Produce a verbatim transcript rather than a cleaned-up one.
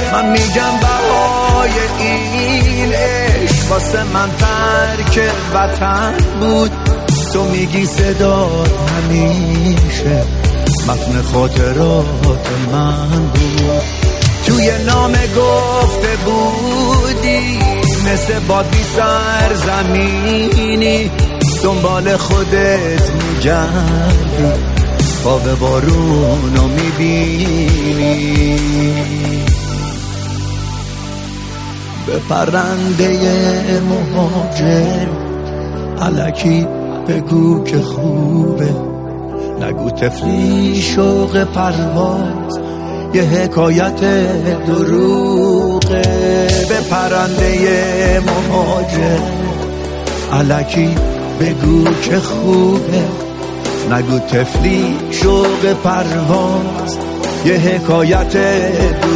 من میگم بهای این عشق واسه من ترک وطن بود، تو میگی صدات همیشه متن خاطرات من بود. توی نامه گفته بودی مثل باد بی سرزمینی، دنبال خودت میگردی خواب بارونو میبینی. به پرنده مهاجر الکی بگو که خوبه، نگو طفلی شوق پرواز یه حکایت دروغه. به پرنده مهاجر الکی بگو که خوبه، نگو طفلی شوق پرواز یه حکایت دروغه.